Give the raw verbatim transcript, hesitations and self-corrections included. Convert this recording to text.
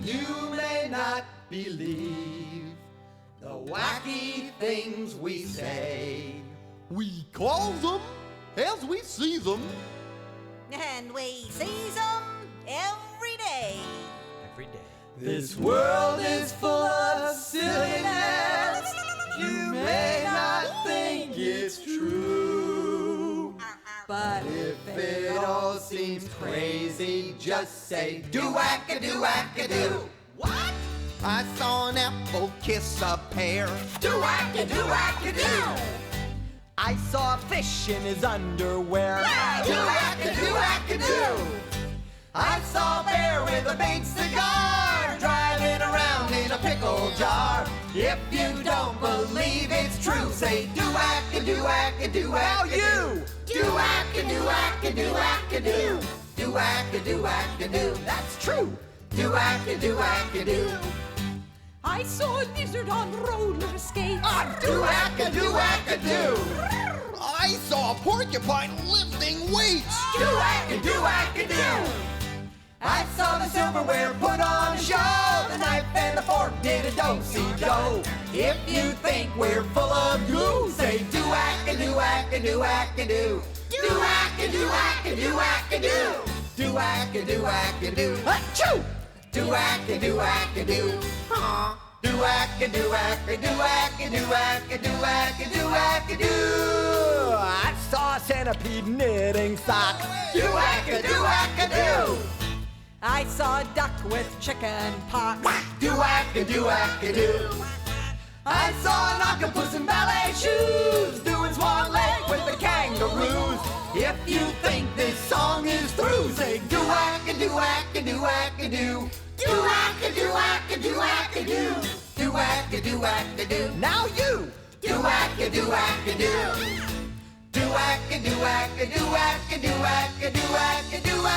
You may not believe the wacky things we say. We calls them as we sees them. And we sees them every day. Every day. This world is full of silliness. You may not think it's true, but if it all seems crazy, just say do-wacka-do-wacka-do. What? I saw an apple kiss a pear. Do-wacka-do-wacka-do. I saw a fish in his underwear. Do-wacka-do-wacka-do. I saw a bear with a big cigar driving around in a pickle jar. If you don't believe it's true, say do-wacka-do-wacka-do. Now you! Do-wacka-do-wacka-do-wacka-do. Do-wacka-do-wacka-do. That's true. Do-wacka-do-wacka-do. I saw a lizard on roller skates. Ah, do-wacka-do-wacka-do. I saw a porcupine lifting weights. Do-wacka-do-wacka-do. I saw the silverware put on a show. The knife and the fork did a do-si-do. If you think we're full of goo, say do-wacka-do-wacka-do-wacka-do. Do-wacka-do-wacka-do-wacka-do. Do-wacka-do-wacka-do. Achoo! Do-wacka-do-wacka-do. Huh? Do-wacka-do-wacka-do-wacka-do-wacka-do-wacka-do. I saw a centipede knitting socks. Do-wacka-do-wacka-do. I saw a duck with chicken pox. Do-wacka-do-wacka-do. I saw an octopus in ballet shoes doing Swan Lake with the kangaroos. If you think this song is through, say do-wacka-do-wacka-do-wacka-do. Do-wacka-do-wacka-do-wacka-do. Do-wacka-do-wacka-do. Now you! Do-wacka-do-wacka-do. Do-wacka-do-wacka-do-wacka-do-wacka-do-wacka-do-wacka-do.